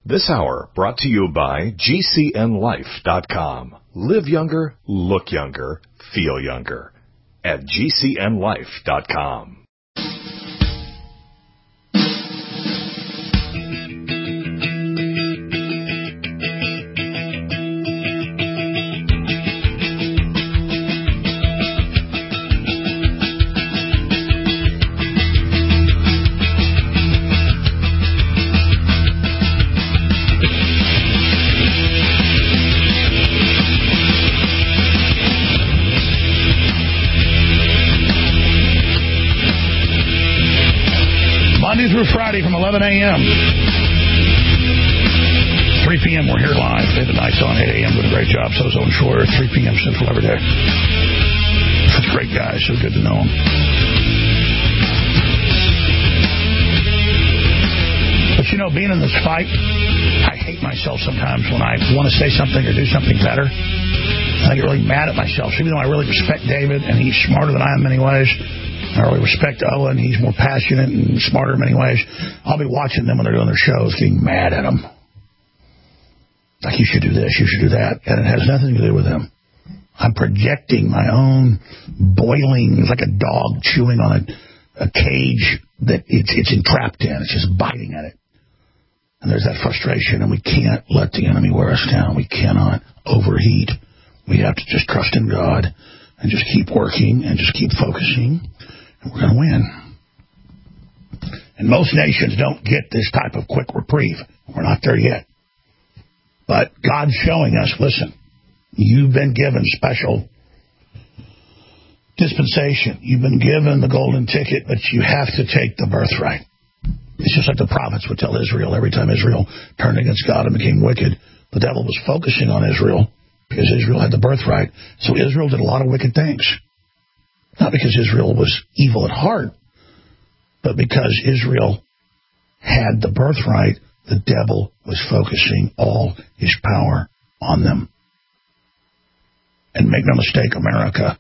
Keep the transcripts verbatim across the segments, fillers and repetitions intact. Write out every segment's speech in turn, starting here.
This hour brought to you by G C N life dot com. Live younger, look younger, feel younger at G C N life dot com. Through Friday from eleven a.m. three p.m. we're here live. David Knight's on eight a.m. doing a great job. So is Owen Shorter. three p.m. Central every day. Such great guys. So good to know them. But you know, being in this fight, I hate myself sometimes when I want to say something or do something better. I get really mad at myself. So even though I really respect David and he's smarter than I am in many ways, I really respect Owen. He's more passionate and smarter in many ways. I'll be watching them when they're doing their shows, getting mad at them. Like, you should do this, you should do that. And it has nothing to do with them. I'm projecting my own boiling, like a dog chewing on a, a cage that it's, it's entrapped in. It's just biting at it. And there's that frustration, and we can't let the enemy wear us down. We cannot overheat. We have to just trust in God and just keep working and just keep focusing. And we're going to win. And most nations don't get this type of quick reprieve. We're not there yet. But God's showing us, listen, you've been given special dispensation. You've been given the golden ticket, but you have to take the birthright. It's just like the prophets would tell Israel every time Israel turned against God and became wicked. The devil was focusing on Israel because Israel had the birthright. So Israel did a lot of wicked things. Not because Israel was evil at heart, but because Israel had the birthright, the devil was focusing all his power on them. And make no mistake, America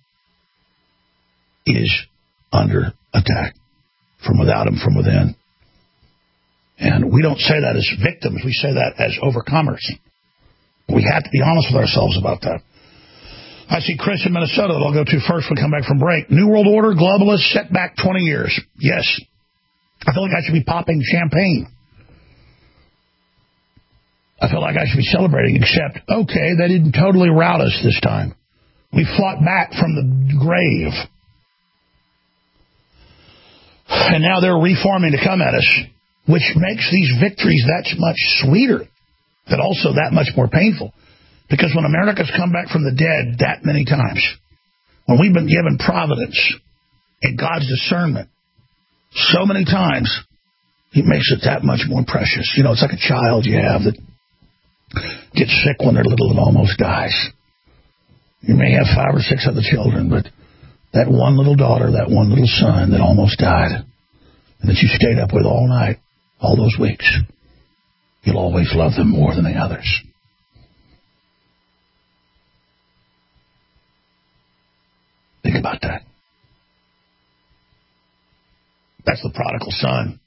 is under attack from without and from within. And we don't say that as victims. We say that as overcomers. We have to be honest with ourselves about that. I see Chris in Minnesota that I'll go to first when we come back from break. New World Order, globalists, set back twenty years. Yes. I feel like I should be popping champagne. I feel like I should be celebrating, except, okay, they didn't totally rout us this time. We fought back from the grave. And now they're reforming to come at us, which makes these victories that much sweeter, but also that much more painful. Because when America's come back from the dead that many times, when we've been given providence and God's discernment so many times, it makes it that much more precious. You know, it's like a child you have that gets sick when they're little and almost dies. You may have five or six other children, but that one little daughter, that one little son that almost died, and that you stayed up with all night, all those weeks, you'll always love them more than the others. Think about that. That's the prodigal son.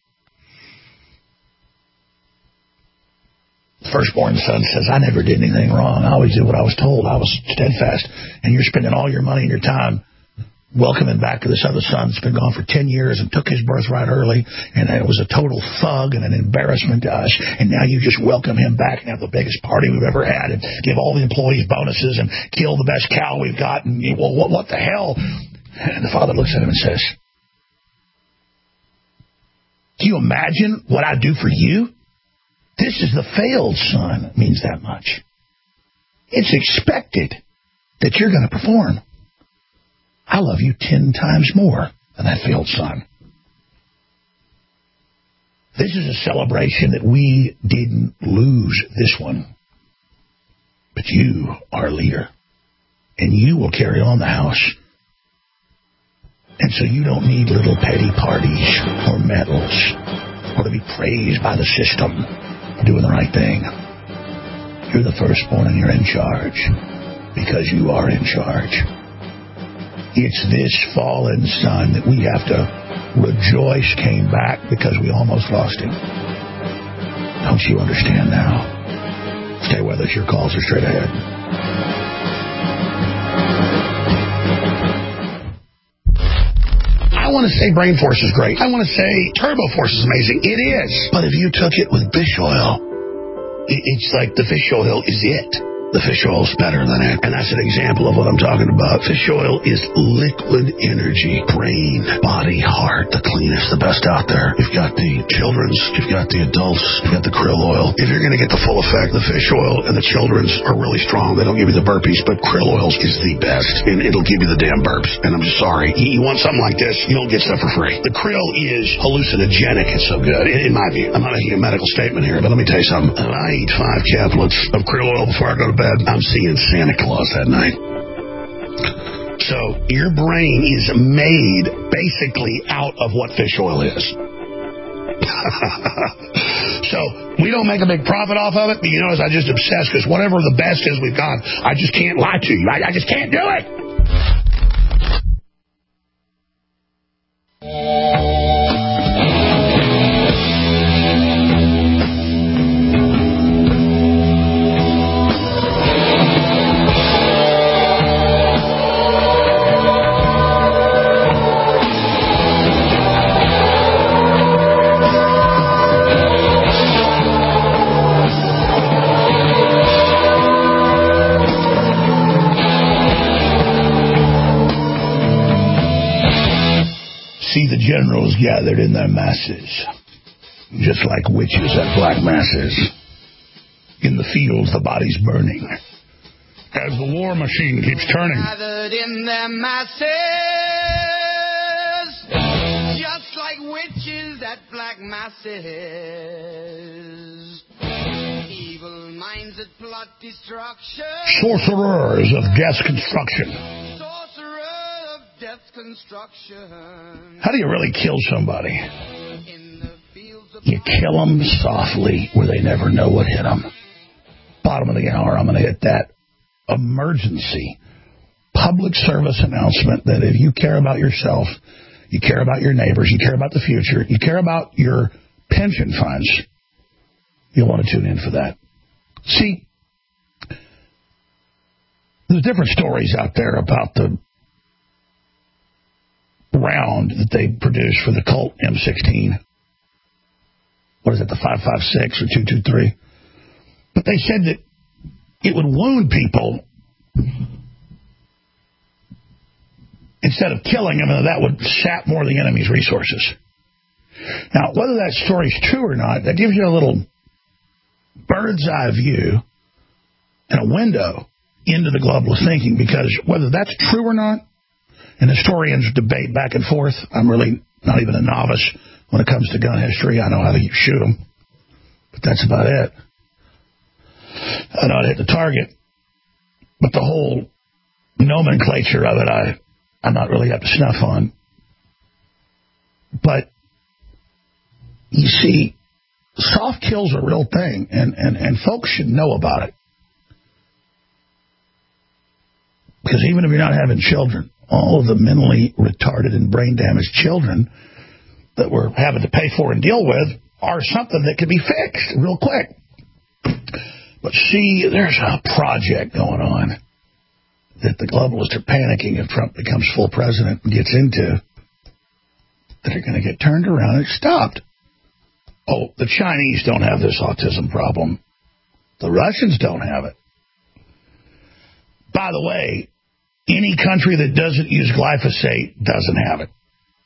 The firstborn son says, I never did anything wrong. I always did what I was told. I was steadfast. And you're spending all your money and your time welcoming back to this other son that's been gone for ten years and took his birthright early, and it was a total thug and an embarrassment to us, and now you just welcome him back and have the biggest party we've ever had and give all the employees bonuses and kill the best cow we've got, and you, well, what, what the hell? And the father looks at him and says, do you imagine what I do for you? This is the failed son. It means that much. It's expected that you're going to perform. I love you ten times more than that failed son. This is a celebration that we didn't lose this one. But you are a leader. And you will carry on the house. And so you don't need little petty parties or medals or to be praised by the system for doing the right thing. You're the firstborn and you're in charge because you are in charge. It's this fallen son that we have to rejoice came back because we almost lost him. Don't you understand now? Stay with us. Your calls are straight ahead. I want to say Brain Force is great. I want to say Turbo Force is amazing. It is. But if you took it with fish oil, it's like the fish oil is it. The fish oil's better than it. And that's an example of what I'm talking about. Fish oil is liquid energy. Brain, body, heart. The cleanest, the best out there. You've got the children's. You've got the adults. You've got the krill oil. If you're going to get the full effect, the fish oil and the children's are really strong. They don't give you the burpees, but krill oil is the best. And it'll give you the damn burps. And I'm just sorry. You want something like this, you don't get stuff for free. The krill is hallucinogenic. It's so good, in my view. I'm not making a medical statement here, but let me tell you something. If I eat five caplets of krill oil before I go to bed, I'm seeing Santa Claus that night. So your brain is made basically out of what fish oil is. So we don't make a big profit off of it, but you notice I just obsess because whatever the best is we've got, I just can't lie to you. I, I just can't do it. See the generals gathered in their masses, just like witches at black masses. In the fields, the bodies burning, as the war machine keeps turning. Gathered in their masses, just like witches at black masses. Evil minds that plot destruction. Sorcerers of death's construction. Death's construction. How do you really kill somebody? You kill them softly where they never know what hit them. Bottom of the hour, I'm going to hit that emergency public service announcement that if you care about yourself, you care about your neighbors, you care about the future, you care about your pension funds, you'll want to tune in for that. See, there's different stories out there about the round that they produced for the Colt M sixteen. What is it, the five five six or two two three? But they said that it would wound people instead of killing them, and that would sap more of the enemy's resources. Now, whether that story's true or not, that gives you a little bird's eye view and a window into the globalist thinking, because whether that's true or not, and historians debate back and forth. I'm really not even a novice when it comes to gun history. I know how to shoot them, but that's about it. I know how to hit the target, but the whole nomenclature of it, I, I'm not really up to snuff on. But you see, soft kills are a real thing, and, and, and folks should know about it. Because even if you're not having children, all of the mentally retarded and brain damaged children that we're having to pay for and deal with are something that can be fixed real quick. But see, there's a project going on that the globalists are panicking if Trump becomes full president and gets into, that are going to get turned around and stopped. Oh, the Chinese don't have this autism problem. The Russians don't have it. By the way, any country that doesn't use glyphosate doesn't have it.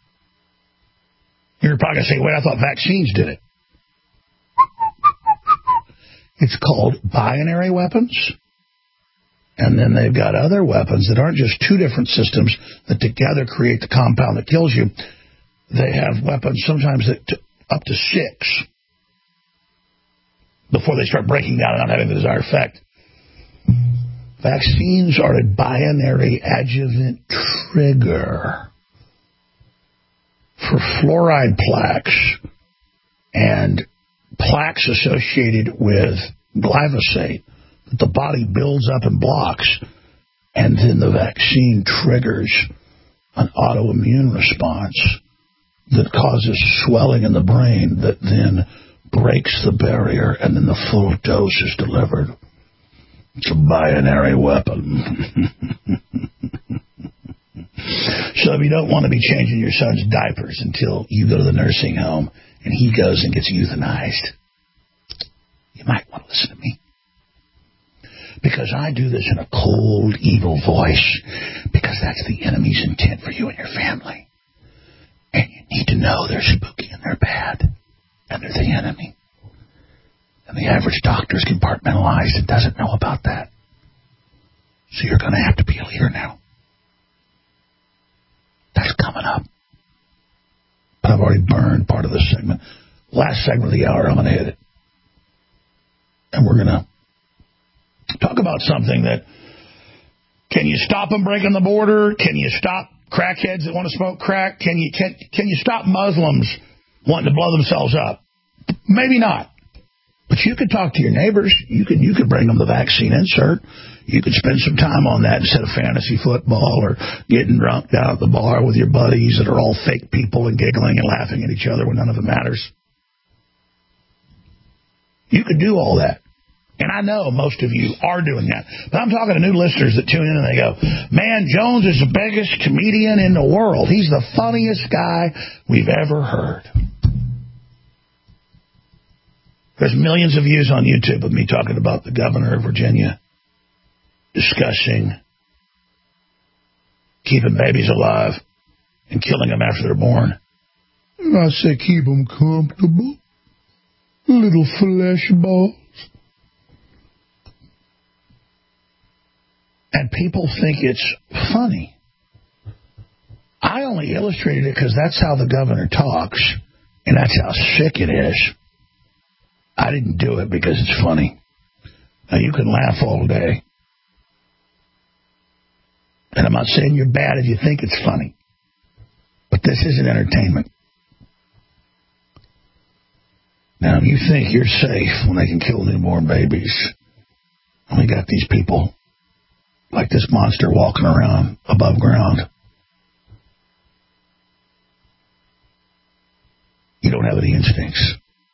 You're probably going to say, wait, I thought vaccines did it. It's called binary weapons. And then they've got other weapons that aren't just two different systems that together create the compound that kills you. They have weapons sometimes that t- up to six before they start breaking down and not having the desired effect. Vaccines are a binary adjuvant trigger for fluoride plaques and plaques associated with glyphosate that the body builds up and blocks, and then the vaccine triggers an autoimmune response that causes swelling in the brain that then breaks the barrier, and then the full dose is delivered. It's a binary weapon. So if you don't want to be changing your son's diapers until you go to the nursing home and he goes and gets euthanized, you might want to listen to me. Because I do this in a cold, evil voice, because that's the enemy's intent for you and your family. And you need to know they're spooky and they're bad, and they're the enemy. And the average doctor is compartmentalized and doesn't know about that. So you're going to have to be a leader now. That's coming up. But I've already burned part of this segment. Last segment of the hour, I'm going to hit it. And we're going to talk about something that, can you stop them breaking the border? Can you stop crackheads that want to smoke crack? Can you can, can you stop Muslims wanting to blow themselves up? Maybe not. But you could talk to your neighbors. You could you could bring them the vaccine insert. You could spend some time on that instead of fantasy football or getting drunk down at the bar with your buddies that are all fake people and giggling and laughing at each other when none of it matters. You could do all that. And I know most of you are doing that. But I'm talking to new listeners that tune in and they go, man, Jones is the biggest comedian in the world. He's the funniest guy we've ever heard. There's millions of views on YouTube of me talking about the governor of Virginia discussing keeping babies alive and killing them after they're born. And I say keep them comfortable. Little flesh balls. And people think it's funny. I only illustrated it because that's how the governor talks, and that's how sick it is. I didn't do it because it's funny. Now, you can laugh all day. And I'm not saying you're bad if you think it's funny. But this isn't entertainment. Now, if you think you're safe when they can kill newborn babies, and we got these people like this monster walking around above ground, you don't have any instincts.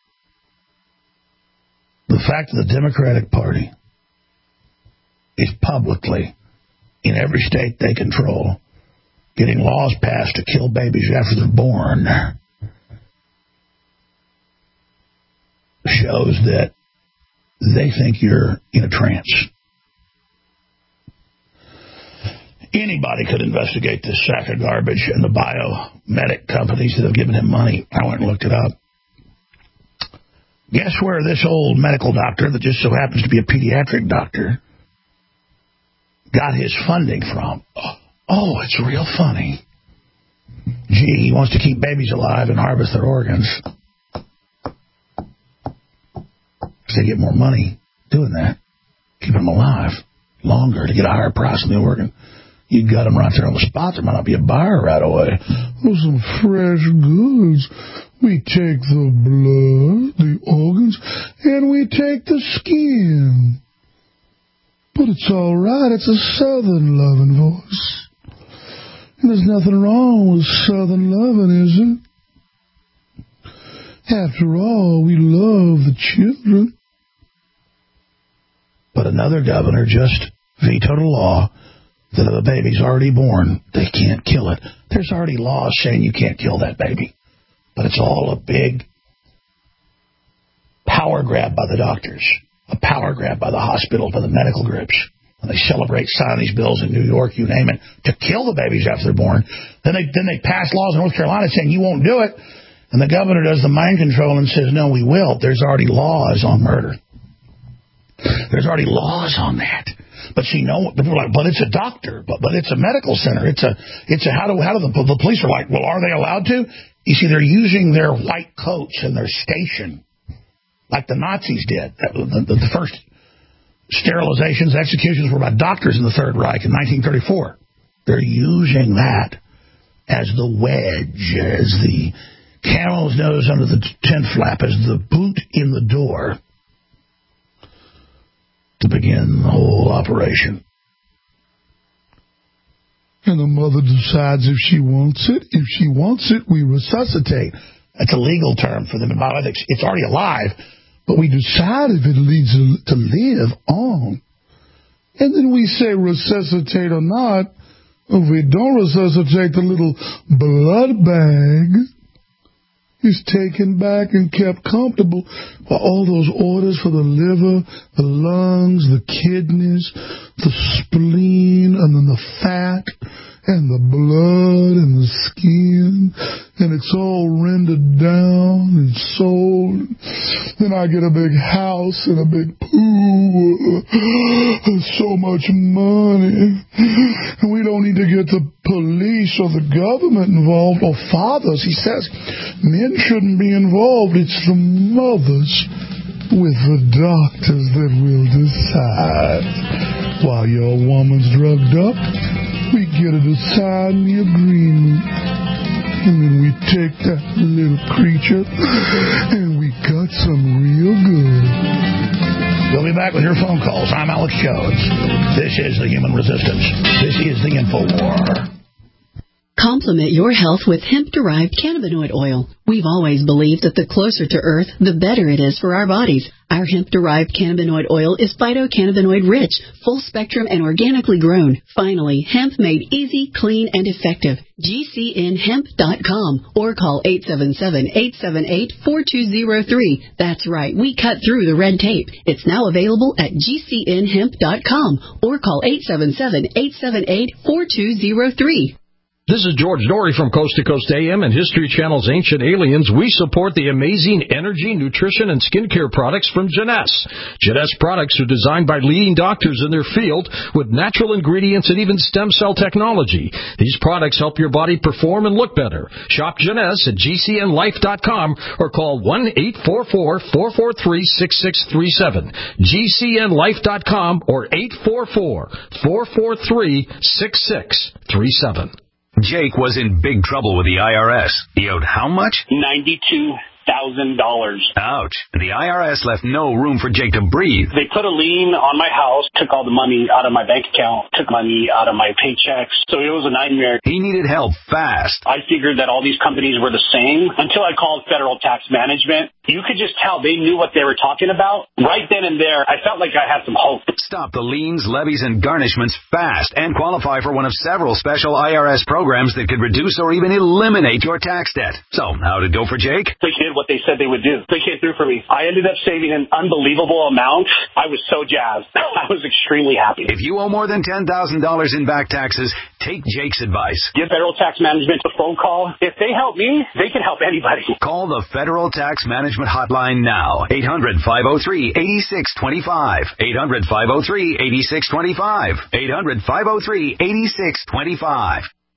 The fact that the Democratic Party is publicly, in every state they control, getting laws passed to kill babies after they're born shows that they think you're in a trance. Anybody could investigate this sack of garbage and the biomedic companies that have given him money. I went and looked it up. Guess where this old medical doctor that just so happens to be a pediatric doctor got his funding from? Oh, it's real funny. Gee, he wants to keep babies alive and harvest their organs. Because they get more money doing that. Keep them alive longer to get a higher price on the organ. You got them right there on the spot. There might not be a buyer right away. Oh, some fresh goods. We take the blood, the organs, and we take the skin. But it's all right. It's a Southern loving voice. And there's nothing wrong with Southern loving, is it? After all, we love the children. But another governor just vetoed a law that if a baby's already born, they can't kill it. There's already laws saying you can't kill that baby. But it's all a big power grab by the doctors, a power grab by the hospital, by the medical groups. When they celebrate signing these bills in New York, you name it, to kill the babies after they're born. Then they then they pass laws in North Carolina saying you won't do it. And the governor does the mind control and says, no, we will. There's already laws on murder. There's already laws on that. But see, no, people are like, but it's a doctor, but but it's a medical center. It's a it's a how do how do the the police are like, well, are they allowed to? You see, they're using their white coats and their station, like the Nazis did. The, the, the first sterilizations, executions were by doctors in the Third Reich in nineteen thirty-four. They're using that as the wedge, as the camel's nose under the tent flap, as the boot in the door to begin the whole operation. And the mother decides if she wants it. If she wants it, we resuscitate. That's a legal term for them in bioethics. It's already alive, but we decide if it needs to live on. And then we say resuscitate or not. If we don't resuscitate, the little blood bag is taken back and kept comfortable by all those orders for the liver, the lungs, the kidneys, the spleen, and then the fat, and the blood, and the skin, and it's all rendered down and sold. Then I get a big house and a big pool and so much money. And we don't need to get the police or the government involved, or fathers. He says men shouldn't be involved. It's the mothers with the doctors that will decide. While your woman's drugged up, we get her to sign the agreement. And then we take that little creature and we got some real good. We'll be back with your phone calls. I'm Alex Jones. This is The Human Resistance. This is the InfoWar. Complement your health with hemp-derived cannabinoid oil. We've always believed that the closer to Earth, the better it is for our bodies. Our hemp-derived cannabinoid oil is phytocannabinoid-rich, full-spectrum, and organically grown. Finally, hemp made easy, clean, and effective. G C N hemp dot com or call eight seven seven, eight seven eight, four two zero three. That's right, we cut through the red tape. It's now available at G C N hemp dot com or call eight seven seven, eight seven eight, four two zero three. This is George Dory from Coast to Coast A M and History Channel's Ancient Aliens. We support the amazing energy, nutrition, and skincare products from Jeunesse. Jeunesse products are designed by leading doctors in their field with natural ingredients and even stem cell technology. These products help your body perform and look better. Shop Jeunesse at G C N life dot com or call one eight four four, four four three, six six three seven. G C N life dot com or eight four four, four four three, six six three seven. Jake was in big trouble with the I R S. He owed how much? ninety-two thousand dollars. Ouch. The I R S left no room for Jake to breathe. They put a lien on my house, took all the money out of my bank account, took money out of my paychecks. So it was a nightmare. He needed help fast. I figured that all these companies were the same until I called Federal Tax Management. You could just tell they knew what they were talking about. Right then and there, I felt like I had some hope. Stop the liens, levies, and garnishments fast and qualify for one of several special I R S programs that could reduce or even eliminate your tax debt. So, how'd it go for Jake? They did what they said they would do. They came through for me. I ended up saving an unbelievable amount. I was so jazzed. I was extremely happy. If you owe more than ten thousand dollars in back taxes, take Jake's advice. Give Federal Tax Management a phone call. If they help me, they can help anybody. Call the Federal Tax Management Hotline now. eight hundred, five oh three, eight six two five. eight hundred, five oh three, eight six two five. eight hundred, five oh three, eight six two five.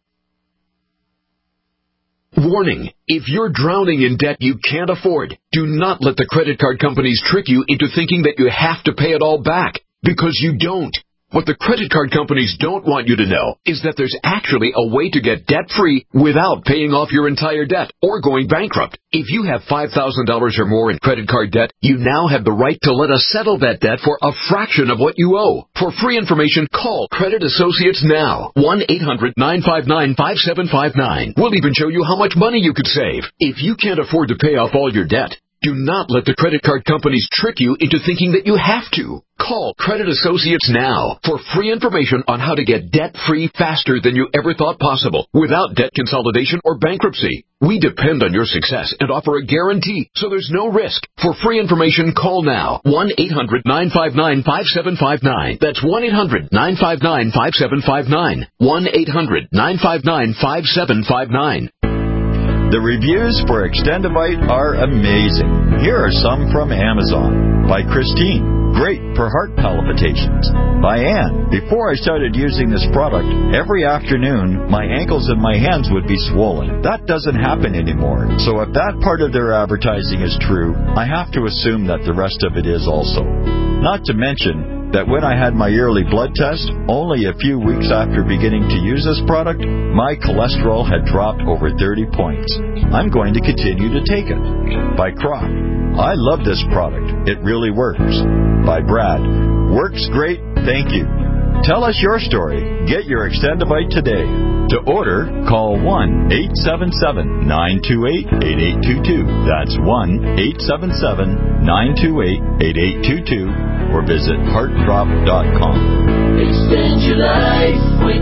Warning, if you're drowning in debt you can't afford, do not let the credit card companies trick you into thinking that you have to pay it all back, because you don't. What the credit card companies don't want you to know is that there's actually a way to get debt-free without paying off your entire debt or going bankrupt. If you have five thousand dollars or more in credit card debt, you now have the right to let us settle that debt for a fraction of what you owe. For free information, call Credit Associates now. one eight hundred, nine five nine, five seven five nine. We'll even show you how much money you could save. If you can't afford to pay off all your debt, do not let the credit card companies trick you into thinking that you have to. Call Credit Associates now for free information on how to get debt-free faster than you ever thought possible without debt consolidation or bankruptcy. We depend on your success and offer a guarantee, so there's no risk. For free information, call now. one eight hundred, nine five nine, five seven five nine. That's one eight hundred, nine five nine, five seven five nine. one eight hundred, nine five nine, five seven five nine. The reviews for Extendivite are amazing. Here are some from Amazon. By Christine. Great for heart palpitations. By Ann. Before I started using this product, every afternoon my ankles and my hands would be swollen. That doesn't happen anymore. So if that part of their advertising is true, I have to assume that the rest of it is also. Not to mention that when I had my yearly blood test, only a few weeks after beginning to use this product, my cholesterol had dropped over thirty points. I'm going to continue to take it. By Croc. I love this product. It really works. By Brad. Works great, thank you. Tell us your story. Get your Extendivite today. To order, call one eight seven seven, nine two eight, eight eight two two. That's one eight seven seven, nine two eight, eight eight two two. Or visit heart drop dot com. Extend your life with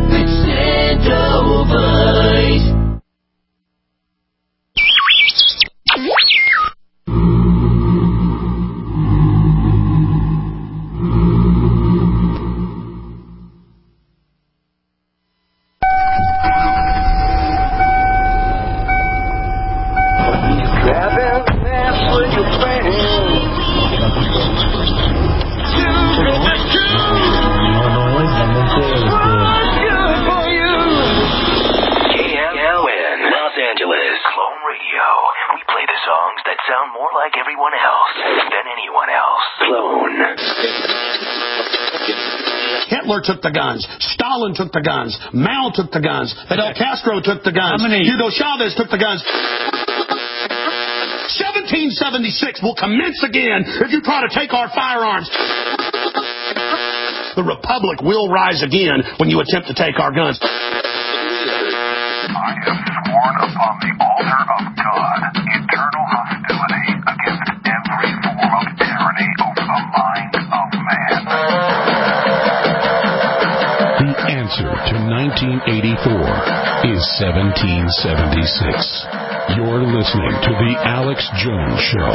Extendovite. Sound more like everyone else than anyone else. Clone. Hitler took the guns. Stalin took the guns. Mao took the guns. Fidel Castro took the guns. Hugo Chavez took the guns. seventeen seventy-six will commence again if you try to take our firearms. The Republic will rise again when you attempt to take our guns. I have sworn upon the altar of God eternal hostility against every form of tyranny over the mind of man. The answer to nineteen eighty-four is seventeen seventy-six. You're listening to The Alex Jones Show.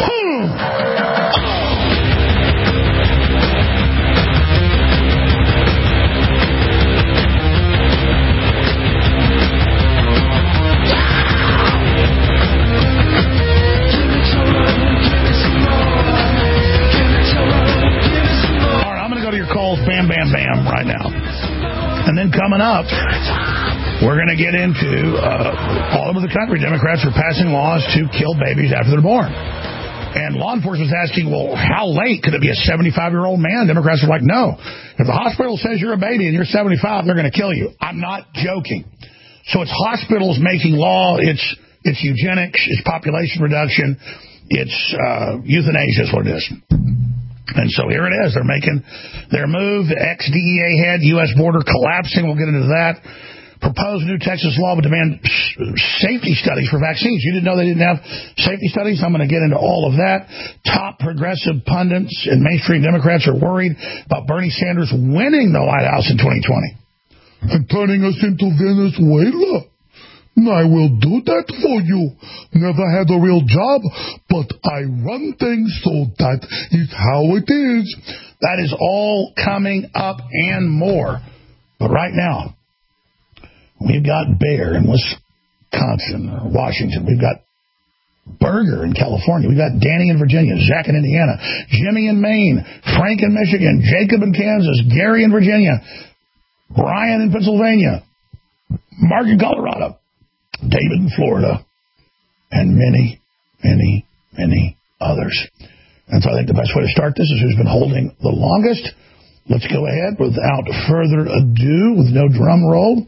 Bam, bam, bam, right now. And then coming up, we're going to get into uh, all over the country. Democrats are passing laws to kill babies after they're born. And law enforcement's asking, well, how late? Could it be a seventy-five-year-old man? Democrats are like, no. If the hospital says you're a baby and you're seventy-five, they're going to kill you. I'm not joking. So it's hospitals making law. It's it's eugenics. It's population reduction. It's uh, euthanasia is what it is. And so here it is. They're making their move. The ex-D E A head, U S border collapsing. We'll get into that. Proposed new Texas law would demand safety studies for vaccines. You didn't know they didn't have safety studies? I'm going to get into all of that. Top progressive pundits and mainstream Democrats are worried about Bernie Sanders winning the White House in twenty twenty. And turning us into Venezuela. I will do that for you. Never had a real job, but I run things, so that is how it is. That is all coming up and more. But right now, we've got Bear in Wisconsin, or Washington. We've got Berger in California. We've got Danny in Virginia, Zach in Indiana, Jimmy in Maine, Frank in Michigan, Jacob in Kansas, Gary in Virginia, Brian in Pennsylvania, Mark in Colorado, David in Florida, and many, many, many others. And so I think the best way to start this is who's been holding the longest. Let's go ahead without further ado, with no drum roll.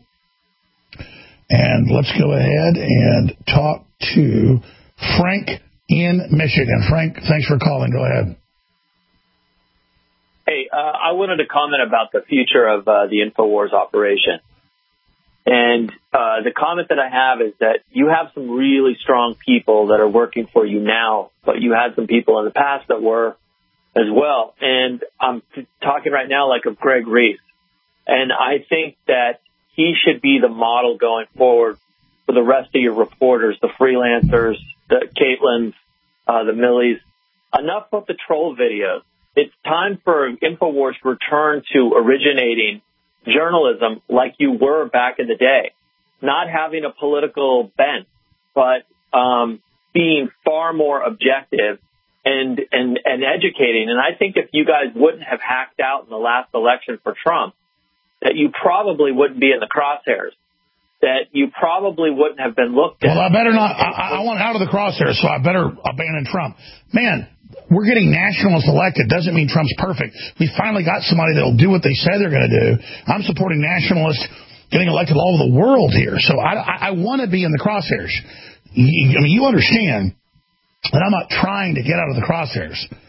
And let's go ahead and talk to Frank in Michigan. Frank, thanks for calling. Go ahead. Hey, uh, I wanted to comment about the future of uh, the InfoWars operation. And uh, the comment that I have is that you have some really strong people that are working for you now, but you had some people in the past that were as well. And I'm talking right now like of Greg Reese. And I think that he should be the model going forward for the rest of your reporters, the freelancers, the Caitlins, uh, the Millies. Enough of the troll videos. It's time for InfoWars to return to originating journalism like you were back in the day, not having a political bent, but um, being far more objective and, and, and educating. And I think if you guys wouldn't have hacked out in the last election for Trump, that you probably wouldn't be in the crosshairs, that you probably wouldn't have been looked at. Well, I better not. I, I want out of the crosshairs, so I better abandon Trump. Man, we're getting nationalists elected. Doesn't mean Trump's perfect. We finally got somebody that will do what they say they're going to do. I'm supporting nationalists getting elected all over the world here. So I, I, I want to be in the crosshairs. You, I mean, you understand that I'm not trying to get out of the crosshairs.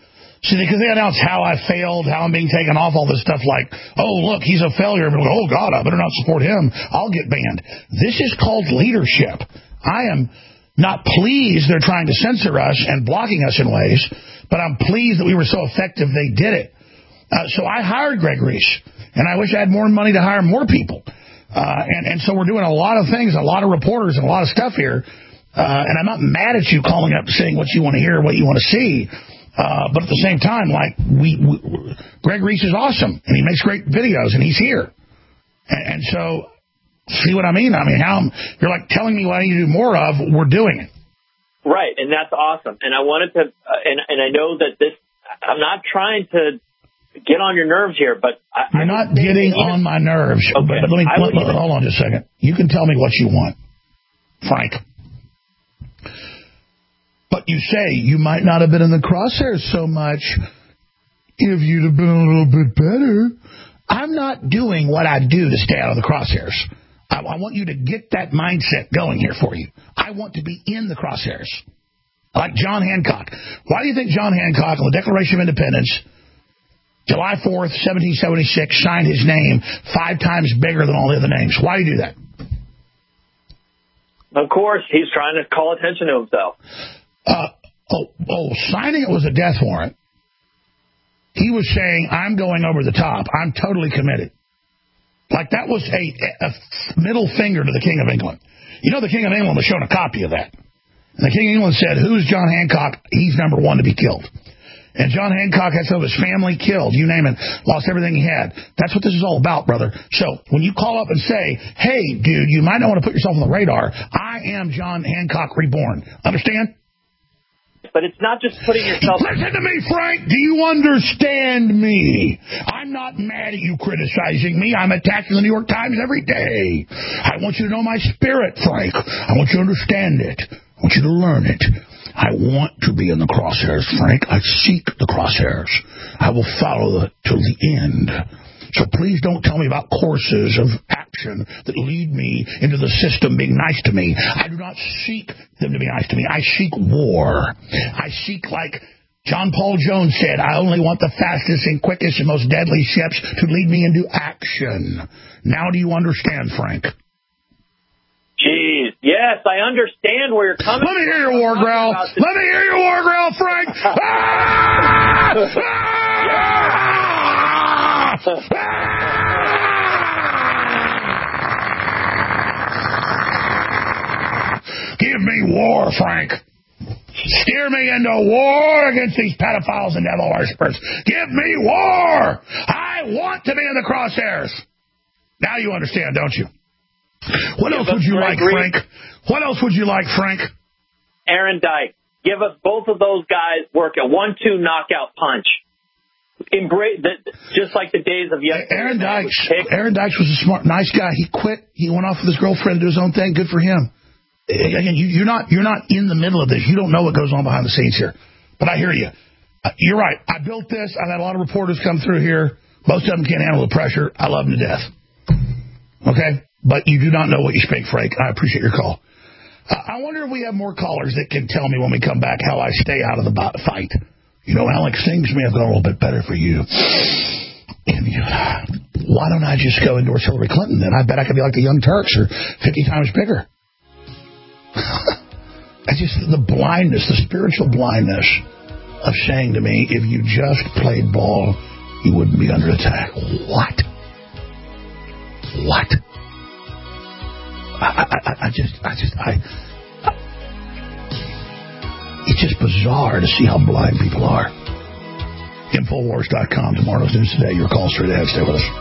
See, because they announce how I failed, how I'm being taken off, all this stuff like, oh, look, he's a failure. And oh, God, I better not support him. I'll get banned. This is called leadership. I am not pleased they're trying to censor us and blocking us in ways, but I'm pleased that we were so effective they did it. Uh, so I hired Greg Reese, and I wish I had more money to hire more people. Uh, and, and so we're doing a lot of things, a lot of reporters and a lot of stuff here. Uh, and I'm not mad at you calling up saying what you want to hear, what you want to see. Uh, but at the same time, like, we, we Greg Reese is awesome, and he makes great videos, and he's here. And, and so, see what I mean? I mean, how you're like telling me what I need to do more of, we're doing it. Right, and that's awesome. And I wanted to, uh, and, and I know that this, I'm not trying to get on your nerves here, but I, You're not getting on my nerves. Okay. But let me, let, let, hold on just a second. You can tell me what you want, Frank. But you say you might not have been in the crosshairs so much if you'd have been a little bit better. I'm not doing what I do to stay out of the crosshairs. I, I want you to get that mindset going here for you. I want to be in the crosshairs. Like John Hancock. Why do you think John Hancock on the Declaration of Independence, July fourth, seventeen seventy-six, signed his name five times bigger than all the other names? Why do you do that? Of course, he's trying to call attention to himself. Uh, oh, oh, signing it was a death warrant. He was saying, I'm going over the top. I'm totally committed. Like that was a, a middle finger to the King of England. You know, the King of England was shown a copy of that. And the King of England said, who's John Hancock? He's number one to be killed. And John Hancock had some of his family killed, you name it, lost everything he had. That's what this is all about, brother. So when you call up and say, hey, dude, you might not want to put yourself on the radar. I am John Hancock reborn. Understand? But it's not just putting yourself... Listen to me, Frank. Do you understand me? I'm not mad at you criticizing me. I'm attacked in the New York Times every day. I want you to know my spirit, Frank. I want you to understand it. I want you to learn it. I want to be in the crosshairs, Frank. I seek the crosshairs. I will follow it till the end. So please don't tell me about courses of action that lead me into the system being nice to me. I do not seek them to be nice to me. I seek war. I seek, like John Paul Jones said, I only want the fastest and quickest and most deadly ships to lead me into action. Now do you understand, Frank? Jeez, yes, I understand where you're coming from. Let me hear your war growl. Let me hear your war growl, Frank. ah! Ah! Give me war, Frank. Steer me into war against these pedophiles and devil worshippers. Give me war. I want to be in the crosshairs. Now you understand, don't you? What Give else would you like, Frank? What else would you like, Frank? Aaron Dyke. Give us both of those guys work a one two knockout punch. Embrace the, just like the days of yesterday. Aaron Dykes. Aaron Dykes was a smart, nice guy. He quit. He went off with his girlfriend to do his own thing. Good for him. Again, you, you're not you're not in the middle of this. You don't know what goes on behind the scenes here. But I hear you. Uh, you're right. I built this. I've had a lot of reporters come through here. Most of them can't handle the pressure. I love them to death. Okay? But you do not know what you speak, Frank. I appreciate your call. Uh, I wonder if we have more callers that can tell me when we come back how I stay out of the fight. You know, Alex, things may have gone a little bit better for you. And you, why don't I just go endorse Hillary Clinton? Then I bet I could be like the Young Turks or fifty times bigger. I just, the blindness, the spiritual blindness of saying to me, if you just played ball, you wouldn't be under attack. What? What? I, I, I just, I just, I, I, it's just bizarre to see how blind people are. Infowars dot com, tomorrow's news today. Your call straight ahead. Stay with us.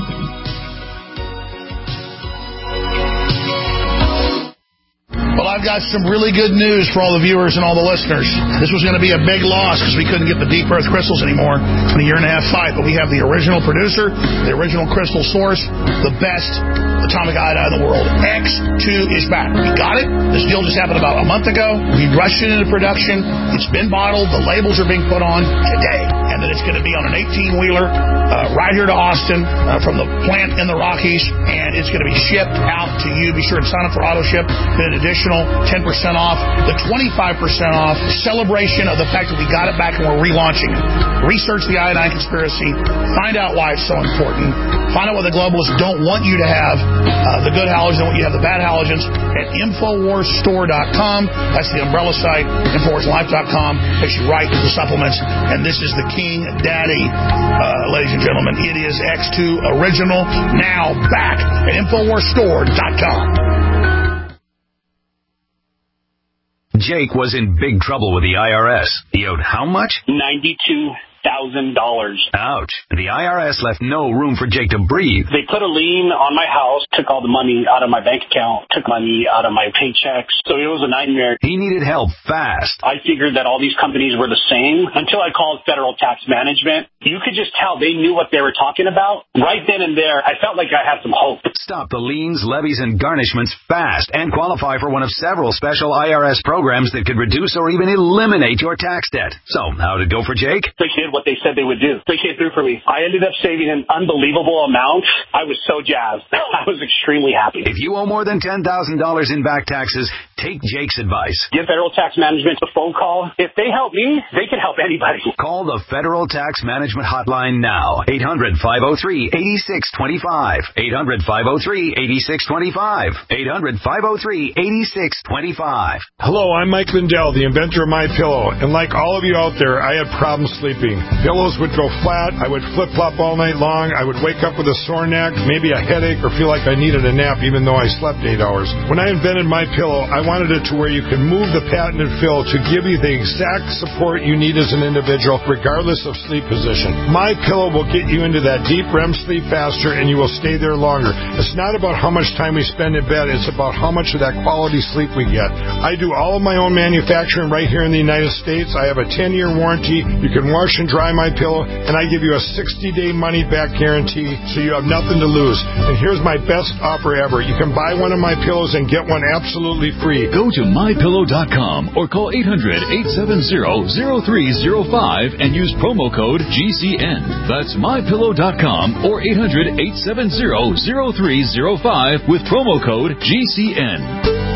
Well, I've got some really good news for all the viewers and all the listeners. This was going to be a big loss because we couldn't get the deep earth crystals anymore. It's been a year and a half fight, but we have the original producer, the original crystal source, the best atomic iodine in the world. X two is back. We got it. This deal just happened about a month ago. We rushed it into production. It's been bottled. The labels are being put on today. And then it's going to be on an eighteen-wheeler uh, right here to Austin uh, from the plant in the Rockies. And it's going to be shipped out to you. Be sure to sign up for auto ship. Get an additional ten percent off, the twenty-five percent off, celebration of the fact that we got it back and we're relaunching it. Research the iodine conspiracy. Find out why it's so important. Find out what the globalists don't want you to have, uh, the good halogens, they want you to have the bad halogens, at Infowars Store dot com. That's the umbrella site. Infowars Life dot com takes you right to the supplements. And this is the King Daddy, uh, ladies and gentlemen. It is X two Original, now back at Infowars Store dot com. Jake was in big trouble with the I R S. He owed how much? ninety-two thousand dollars. Ouch. The I R S left no room for Jake to breathe. They put a lien on my house, took all the money out of my bank account, took money out of my paychecks. So it was a nightmare. He needed help fast. I figured that all these companies were the same until I called Federal Tax Management. You could just tell they knew what they were talking about. Right then and there, I felt like I had some hope. Stop the liens, levies, and garnishments fast and qualify for one of several special I R S programs that could reduce or even eliminate your tax debt. So, how'd it go for Jake? They did what they said they would do. They came through for me. I ended up saving an unbelievable amount. I was so jazzed. I was extremely happy. If you owe more than ten thousand dollars in back taxes, take Jake's advice. Give Federal Tax Management a phone call. If they help me, they can help anybody. Call the Federal Tax Management Hotline now. eight hundred, five oh three, eight six two five. eight hundred, five oh three, eight six two five. eight hundred, five oh three, eight six two five. Hello, I'm Mike Lindell, the inventor of MyPillow. And like all of you out there, I had problems sleeping. Pillows would go flat. I would flip-flop all night long. I would wake up with a sore neck, maybe a headache, or feel like I needed a nap even though I slept eight hours. When I invented MyPillow, I wanted it to where you can move the patented fill to give you the exact support you need as an individual, regardless of sleep position. MyPillow will get you into that deep R E M sleep faster, and you will stay there longer. It's not about how much time we spend in bed. It's about how much of that quality sleep we get. I do all of my own manufacturing right here in the United States. I have a ten-year warranty. You can wash and dry my pillow, and I give you a sixty-day money-back guarantee, so you have nothing to lose. And here's my best offer ever. You can buy one of my pillows and get one absolutely free. Go to my pillow dot com or call eight hundred, eight seven zero, zero three zero five and use promo code G C N. That's my pillow dot com or eight hundred, eight seven zero, zero three zero five with promo code G C N.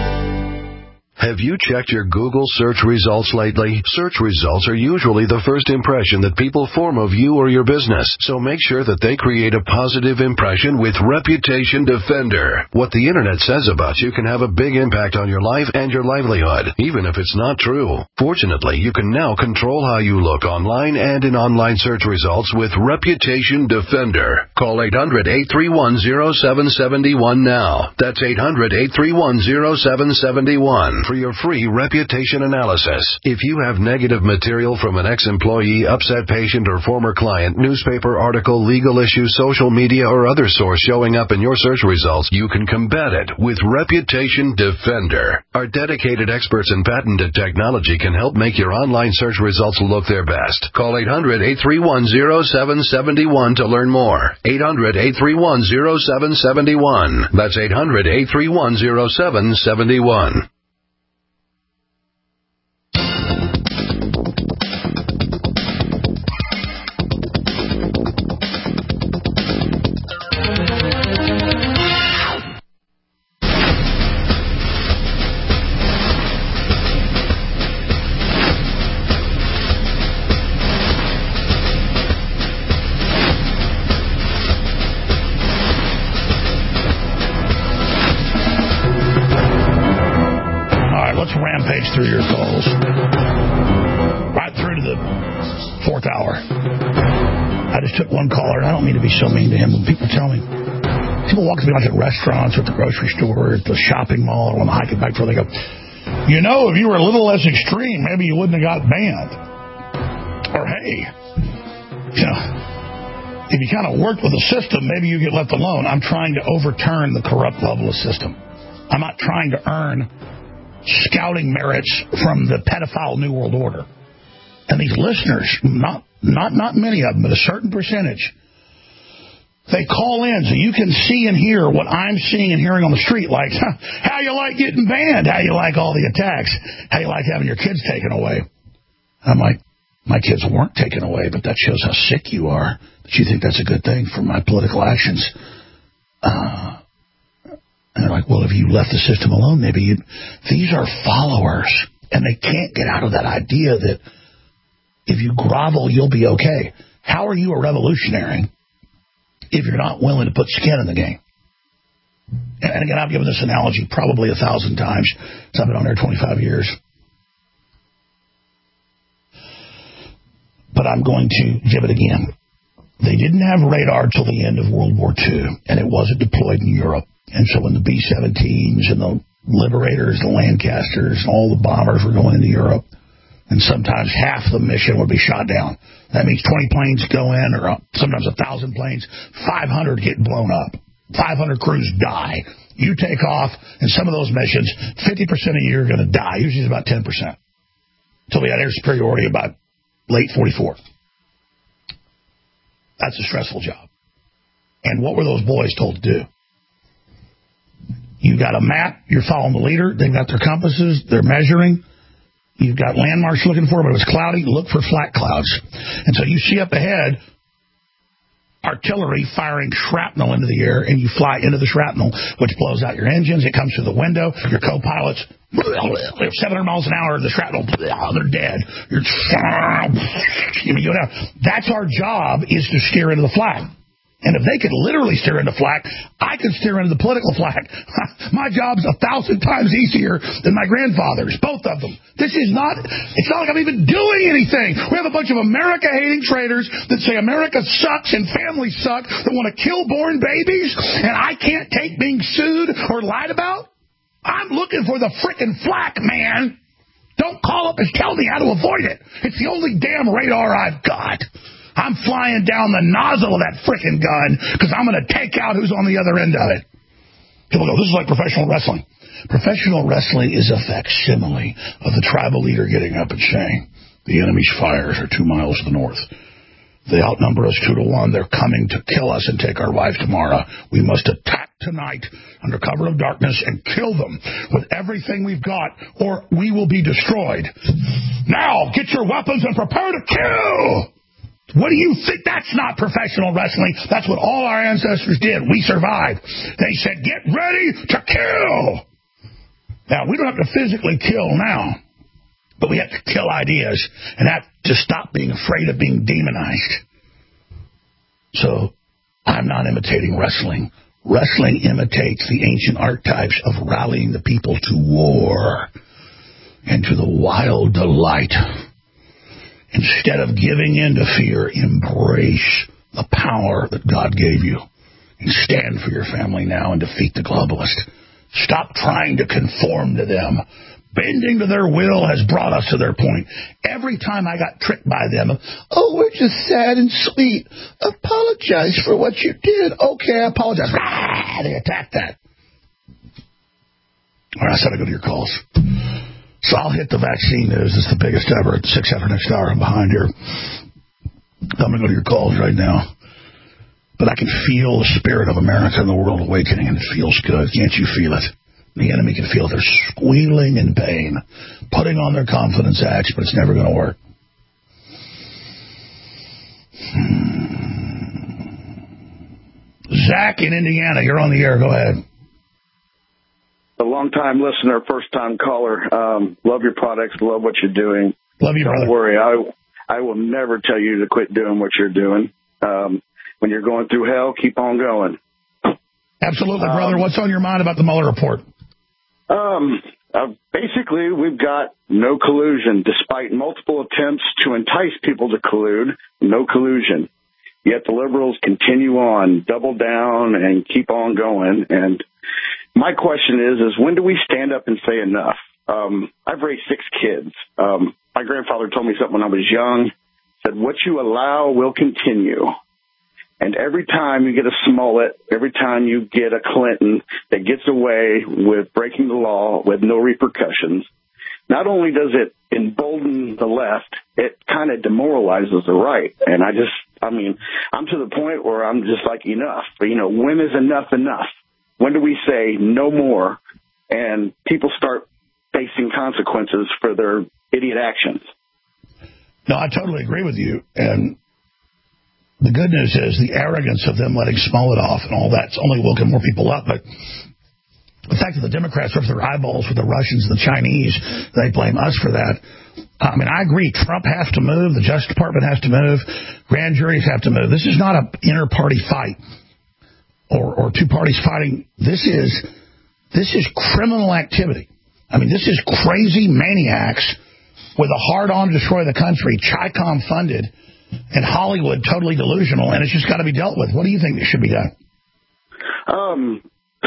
Have you checked your Google search results lately? Search results are usually the first impression that people form of you or your business, so make sure that they create a positive impression with Reputation Defender. What the internet says about you can have a big impact on your life and your livelihood, even if it's not true. Fortunately, you can now control how you look online and in online search results with Reputation Defender. Call eight hundred, eight three one, zero seven seven one now. That's eight hundred, eight three one, zero seven seven one. For your free reputation analysis. If you have negative material from an ex-employee, upset patient, or former client, newspaper article, legal issue, social media, or other source showing up in your search results, you can combat it with Reputation Defender. Our dedicated experts in patented technology can help make your online search results look their best. Call eight hundred, eight three one, zero seven seven one to learn more. eight hundred, eight three one, zero seven seven one. That's eight hundred, eight three one, zero seven seven one. Through your calls. Right through to the fourth hour. I just took one caller, and I don't mean to be so mean to him, but people tell me, people walk to me like at restaurants or at the grocery store or at the shopping mall or on the hiking bike, they go, you know, if you were a little less extreme, maybe you wouldn't have got banned. Or, hey, you know, if you kind of worked with the system, maybe you get left alone. I'm trying to overturn the corrupt globalist system. I'm not trying to earn scouting merits from the pedophile New World Order. And these listeners, not not not many of them, but a certain percentage, they call in so you can see and hear what I'm seeing and hearing on the street, like, huh, how you like getting banned, how you like all the attacks, how you like having your kids taken away. I'm like, my kids weren't taken away, but that shows how sick you are, that you think that's a good thing for my political actions. Uh, And they're like, well, if you left the system alone, maybe you'd... These are followers, and they can't get out of that idea that if you grovel, you'll be okay. How are you a revolutionary if you're not willing to put skin in the game? And again, I've given this analogy probably a thousand times. So I've been on there twenty-five years. But I'm going to give it again. They didn't have radar till the end of World War Two, and it wasn't deployed in Europe. And so when the B seventeens and the Liberators, the Lancasters, and all the bombers were going into Europe, and sometimes half the mission would be shot down. That means twenty planes go in, or sometimes one thousand planes, five hundred get blown up. five hundred crews die. You take off, and some of those missions, fifty percent of you are going to die. Usually it's about ten percent. Until we had air superiority about late forty-four. That's a stressful job. And what were those boys told to do? You got a map, you're following the leader, they've got their compasses, they're measuring. You've got landmarks you're looking for, but it was cloudy, look for flat clouds. And so you see up ahead artillery firing shrapnel into the air, and you fly into the shrapnel, which blows out your engines. It comes through the window. Your co-pilots, they're seven hundred miles an hour, the shrapnel, they're dead. You're, you know, that's our job, is to steer into the flag. And if they could literally steer into flak, I could steer into the political flak. My job's a thousand times easier than my grandfather's, both of them. This is not, it's not like I'm even doing anything. We have a bunch of America-hating traitors that say America sucks and families suck, that want to kill born babies, and I can't take being sued or lied about. I'm looking for the frickin' flak, man. Don't call up and tell me how to avoid it. It's the only damn radar I've got. I'm flying down the nozzle of that frickin' gun because I'm going to take out who's on the other end of it. People go, this is like professional wrestling. Professional wrestling is a facsimile of the tribal leader getting up and saying, the enemy's fires are two miles to the north. They outnumber us two to one. They're coming to kill us and take our wives tomorrow. We must attack tonight under cover of darkness and kill them with everything we've got, or we will be destroyed. Now, get your weapons and prepare to kill! What do you think? That's not professional wrestling. That's what all our ancestors did. We survived. They said, get ready to kill. Now, we don't have to physically kill now, but we have to kill ideas and have to stop being afraid of being demonized. So, I'm not imitating wrestling. Wrestling imitates the ancient archetypes of rallying the people to war and to the wild delight. Instead of giving in to fear, embrace the power that God gave you. And stand for your family now and defeat the globalist. Stop trying to conform to them. Bending to their will has brought us to their point. Every time I got tricked by them, oh, we're just sad and sweet. Apologize for what you did. Okay, I apologize. Ah, they attacked that. All right, I said I'd go to your calls. So I'll hit the vaccine news. It's the biggest ever. At six after next hour. I'm behind here. I'm going to go to your calls right now. But I can feel the spirit of America and the world awakening, and it feels good. Can't you feel it? The enemy can feel it. They're squealing in pain, putting on their confidence acts, but it's never going to work. Hmm. Zach in Indiana, you're on the air. Go ahead. A long-time listener, first-time caller. Um, love your products. Love what you're doing. Love you, Don't brother. Don't worry. I, I will never tell you to quit doing what you're doing. Um, when you're going through hell, keep on going. Absolutely, brother. Um, What's on your mind about the Mueller report? Um, uh, basically, we've got no collusion. Despite multiple attempts to entice people to collude, no collusion. Yet the liberals continue on, double down, and keep on going. And my question is, is when do we stand up and say enough? Um, I've raised six kids. Um, my grandfather told me something when I was young, said, what you allow will continue. And every time you get a Smollett, every time you get a Clinton that gets away with breaking the law with no repercussions, not only does it embolden the left, it kind of demoralizes the right. And I just, I mean, I'm to the point where I'm just like, enough. You know, when is enough enough? When do we say no more and people start facing consequences for their idiot actions? No, I totally agree with you. And the good news is the arrogance of them letting Smollett off and all that's only woken more people up. But the fact that the Democrats rip their eyeballs with the Russians and the Chinese, they blame us for that. I mean, I agree. Trump has to move. The Justice Department has to move. Grand juries have to move. This is not an inter-party fight or, or two parties fighting. This is this is criminal activity. I mean, this is crazy maniacs with a hard-on to destroy the country, Chi-Com funded, and Hollywood totally delusional, and it's just got to be dealt with. What do you think should be done? Um...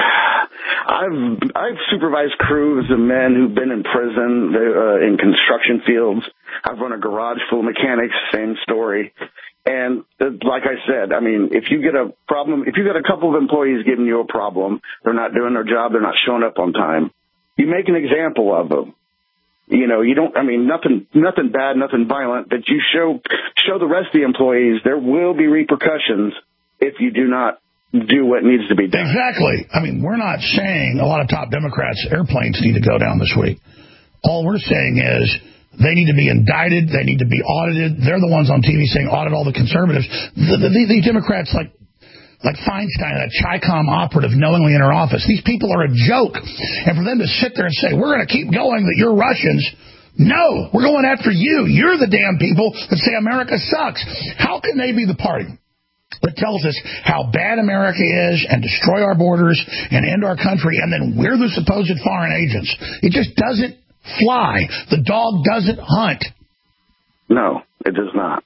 I've I've supervised crews of men who've been in prison, uh, in construction fields. I've run a garage full of mechanics, same story. And uh, like I said, I mean, if you get a problem, if you get a couple of employees giving you a problem, they're not doing their job, they're not showing up on time, you make an example of them. You know, you don't, I mean, nothing, nothing bad, nothing violent, but you show, show the rest of the employees there will be repercussions if you do not do what needs to be done. Exactly. I mean, we're not saying a lot of top Democrats' airplanes need to go down this week. All we're saying is they need to be indicted. They need to be audited. They're the ones on T V saying audit all the conservatives. The, the, the, the Democrats like like Feinstein, that Chi-Com operative knowingly in her office. These people are a joke. And for them to sit there and say, we're going to keep going, that you're Russians. No, we're going after you. You're the damn people that say America sucks. How can they be the party that tells us how bad America is and destroy our borders and end our country, and then we're the supposed foreign agents? It just doesn't fly. The dog doesn't hunt. No, it does not.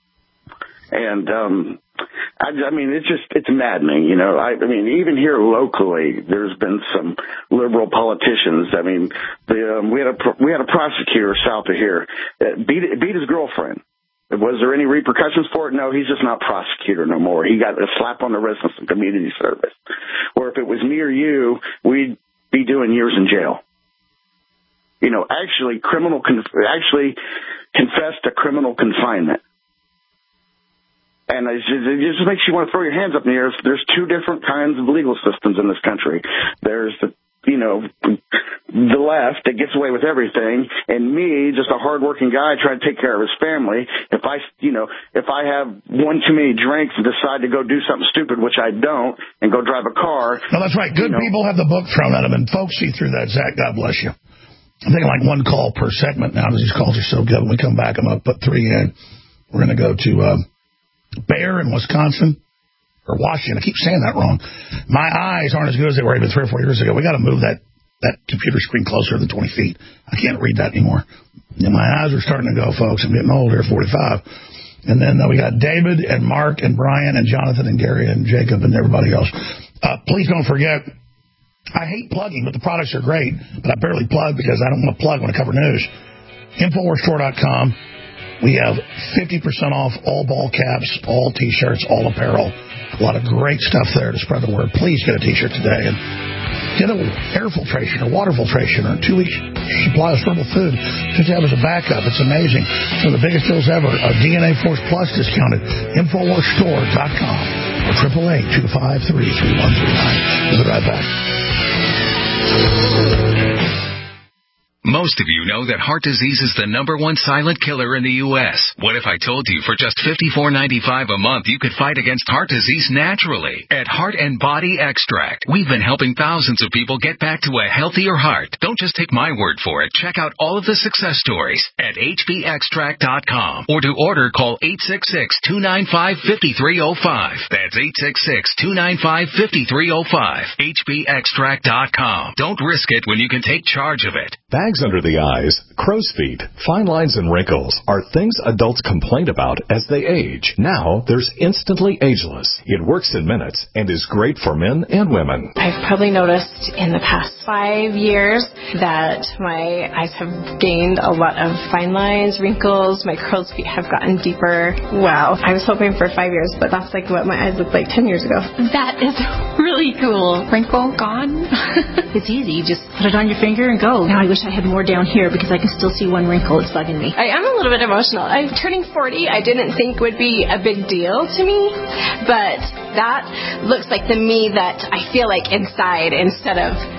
And, um, I, I mean, it's just, it's maddening, you know. I, I mean, even here locally, there's been some liberal politicians. I mean, the, um, we had a, we had a prosecutor south of here that beat, beat his girlfriend. Was there any repercussions for it? No, he's just not prosecutor no more. He got a slap on the wrist and some community service. Or if it was me or you, we'd be doing years in jail. You know, actually criminal, actually confessed to criminal confinement. And it just, it just makes you want to throw your hands up in the air. There's two different kinds of legal systems in this country. There's the, you know, the left that gets away with everything, and me, just a hardworking guy trying to take care of his family. If I, you know, if I have one too many drinks and decide to go do something stupid, which I don't, and go drive a car. No, that's right. Good you know, people have the book thrown at them, and folks see through that. Zach, God bless you. I'm thinking like one call per segment now because these calls are so good. When we come back, I'm going to put three in. We're going to go to uh, Bear in Wisconsin. Or Washington. I keep saying that wrong. My eyes aren't as good as they were even three or four years ago. We got to move that, that computer screen closer than twenty feet. I can't read that anymore. And my eyes are starting to go, folks. I'm getting old here, forty-five. And then uh, we got David and Mark and Brian and Jonathan and Gary and Jacob and everybody else. Uh, please don't forget, I hate plugging, but the products are great. But I barely plug because I don't want to plug when I cover news. Infowars Store dot com. We have fifty percent off all ball caps, all T-shirts, all apparel. A lot of great stuff there to spread the word. Please get a T-shirt today and get a air filtration or water filtration or a two-week supply of herbal food just to have as a backup. It's amazing. One of the biggest deals ever. A D N A Force Plus discounted. Infowars Store dot com or triple eight two five three three one three nine. We'll be right back. Most of you know that heart disease is the number one silent killer in the U S What if I told you for just fifty-four ninety-five a month you could fight against heart disease naturally? At Heart and Body Extract, we've been helping thousands of people get back to a healthier heart. Don't just take my word for it. Check out all of the success stories at H B extract dot com. Or to order, call eight six six, two nine five, five three zero five. That's eight six six, two nine five, five three zero five. H B extract dot com. Don't risk it when you can take charge of it. Bags under the eyes, crow's feet, fine lines, and wrinkles are things adults complain about as they age. Now, there's Instantly Ageless. It works in minutes and is great for men and women. I've probably noticed in the past five years that my eyes have gained a lot of fine lines, wrinkles, my crow's feet have gotten deeper. Wow. I was hoping for five years, but that's like what my eyes looked like ten years ago. That is really cool. Wrinkle gone. It's easy. You just put it on your finger and go. Now I wish I had more down here because I can still see one wrinkle. It's bugging me. I am a little bit emotional. I'm turning forty. I didn't think would be a big deal to me, but that looks like the me that I feel like inside instead of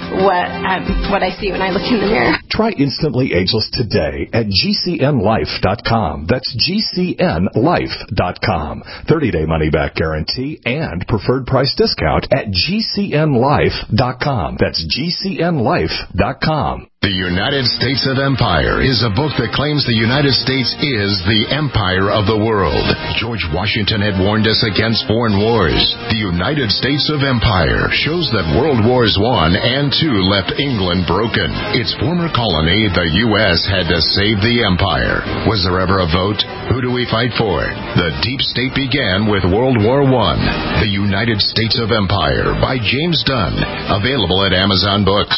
what um, what I see when I look in the mirror. Try Instantly Ageless today at G C N life dot com. That's G C N life dot com. thirty-day money-back guarantee and preferred price discount at G C N life dot com. That's G C N life dot com. The United States of Empire is a book that claims the United States is the empire of the world. George Washington had warned us against foreign wars. The United States of Empire shows that World Wars One and Two left England broken. Its former colony, the U S, had to save the empire. Was there ever a vote? Who do we fight for? The deep state began with World War One. The United States of Empire by James Dunn. Available at Amazon Books.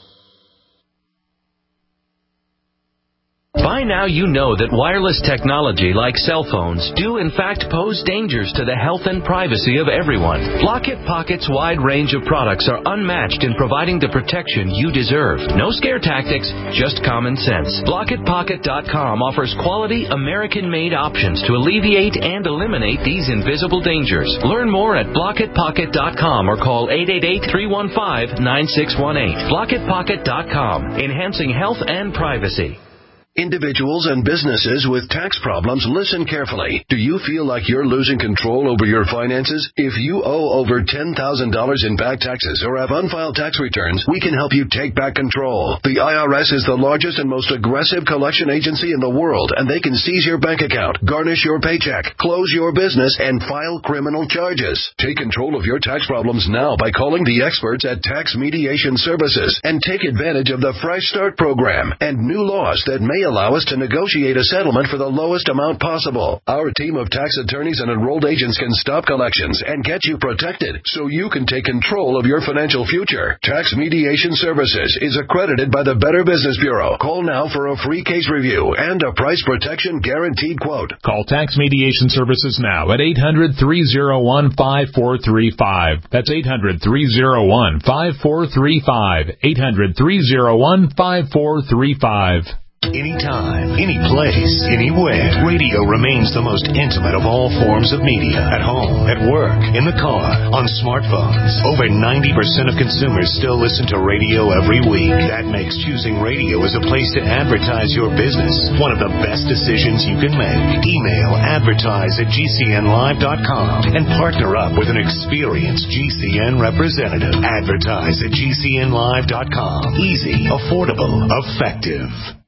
By now you know that wireless technology like cell phones do in fact pose dangers to the health and privacy of everyone. Blockit Pocket's wide range of products are unmatched in providing the protection you deserve. No scare tactics, just common sense. Blockit Pocket dot com offers quality American-made options to alleviate and eliminate these invisible dangers. Learn more at Blockit Pocket dot com or call eight eight eight, three one five, nine six one eight. Blockit Pocket dot com, enhancing health and privacy. Individuals and businesses with tax problems, listen carefully. Do you feel like you're losing control over your finances? If you owe over ten thousand dollars in back taxes or have unfiled tax returns, we can help you take back control. The I R S is the largest and most aggressive collection agency in the world, and they can seize your bank account, garnish your paycheck, close your business, and file criminal charges. Take control of your tax problems now by calling the experts at Tax Mediation Services and take advantage of the Fresh Start program and new laws that may allow us to negotiate a settlement for the lowest amount possible. Our team of tax attorneys and enrolled agents can stop collections and get you protected so you can take control of your financial future. Tax Mediation Services is accredited by the Better Business Bureau. Call now for a free case review and a price protection guaranteed quote. Call Tax Mediation Services now at eight hundred, three oh one, five four three five. That's eight hundred, three oh one, five four three five. eight hundred, three oh one, five four three five. Anytime, any place, anywhere, radio remains the most intimate of all forms of media. At home, at work, in the car, on smartphones. Over ninety percent of consumers still listen to radio every week. That makes choosing radio as a place to advertise your business one of the best decisions you can make. Email advertise at G C N live dot com and partner up with an experienced G C N representative. Advertise at G C N live dot com. Easy, affordable, effective.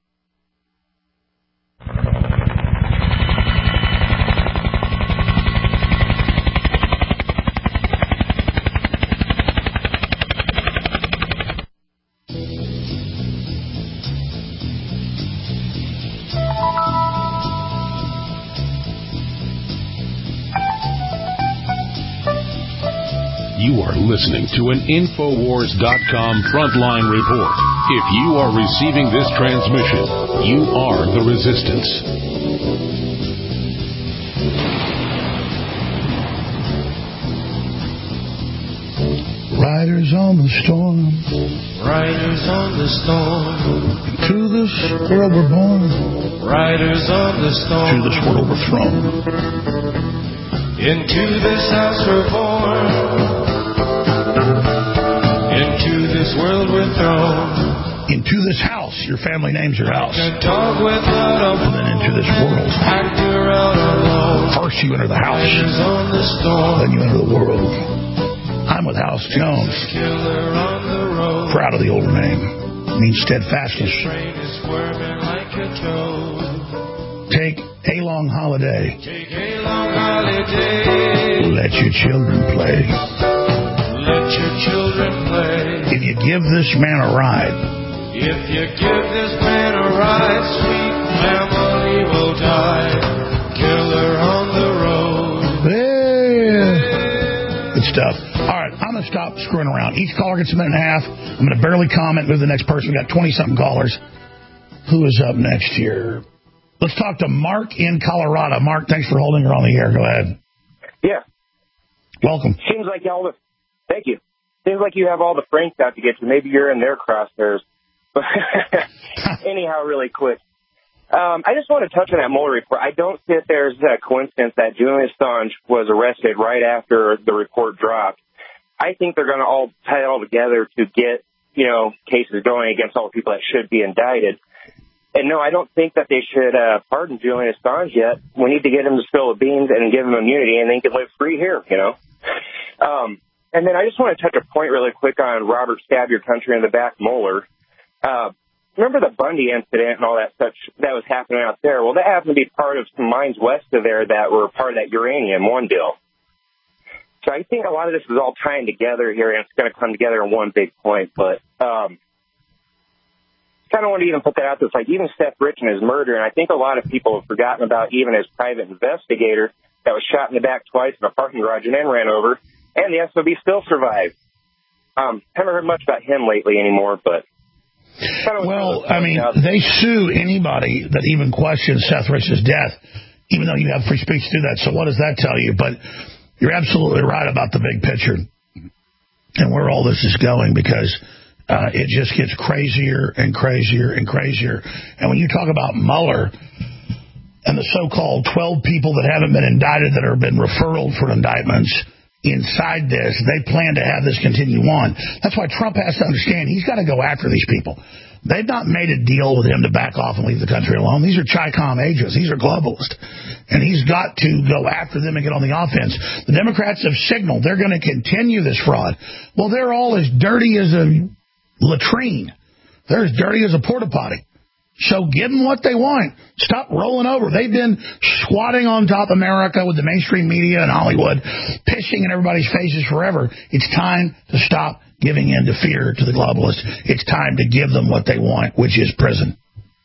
You are listening to an Infowars dot com Frontline Report. If you are receiving this transmission, you are the resistance. Riders on the storm. Riders on the storm. To this world we're born. Riders on the storm. To this world we're thrown. Into this house we're born. Into this world we're thrown. Into this house. Your family name's your house. A dog without a and then into this world. Actor out alone. First you enter the house. Riders on the storm. Then you enter the world. I'm with House Jones. Killer on the road. Proud of the older name. It means steadfastness. Train is swerving like a toad. Take a long holiday. Take a long holiday. Let your children play. Let your children play. If you give this man a ride. If you give this man a ride, sweet family will die. Killer on the road. Yeah. Good stuff. All right, I'm going to stop screwing around. Each caller gets a minute and a half. I'm going to barely comment, move to the next person. We got twenty-something callers. Who is up next here? Let's talk to Mark in Colorado. Mark, thanks for holding her on the air. Go ahead. Yeah. Welcome. Seems like all the... Thank you. Seems like you have all the Franks out to get you. Maybe you're in their crosshairs. Anyhow, really quick. Um, I just want to touch on that Mueller report. I don't think there's a coincidence that Julian Assange was arrested right after the report dropped. I think they're going to all tie it all together to get you know, cases going against all the people that should be indicted. And no, I don't think that they should uh, pardon Julian Assange yet. We need to get him to spill the beans and give him immunity, and then he can live free here, you know. Um, and then I just want to touch a point really quick on Robert Stab Your Country in the Back Mueller. Uh, remember the Bundy incident and all that such that was happening out there? Well, that happened to be part of some mines west of there that were part of that uranium one deal. So I think a lot of this is all tying together here, and it's going to come together in one big point. But um, I don't want to even put that out there. It's like even Seth Rich and his murder, and I think a lot of people have forgotten about even his private investigator that was shot in the back twice in a parking garage and then ran over, and the S O B still survived. Um, haven't heard much about him lately anymore, but... Well, I mean, they sue anybody that even questions Seth Rich's death, even though you have free speech to do that. So what does that tell you? But you're absolutely right about the big picture and where all this is going, because uh, it just gets crazier and crazier and crazier. And when you talk about Mueller and the so-called twelve people that haven't been indicted that have been referred for indictments inside this, they plan to have this continue on. That's why Trump has to understand he's got to go after these people. They've not made a deal with him to back off and leave the country alone. These are Chi-Com agents. These are globalists. And he's got to go after them and get on the offense. The Democrats have signaled they're going to continue this fraud. Well, they're all as dirty as a latrine. They're as dirty as a porta potty. So give them what they want. Stop rolling over. They've been squatting on top of America with the mainstream media and Hollywood, pissing in everybody's faces forever. It's time to stop giving in to fear to the globalists. It's time to give them what they want, which is prison.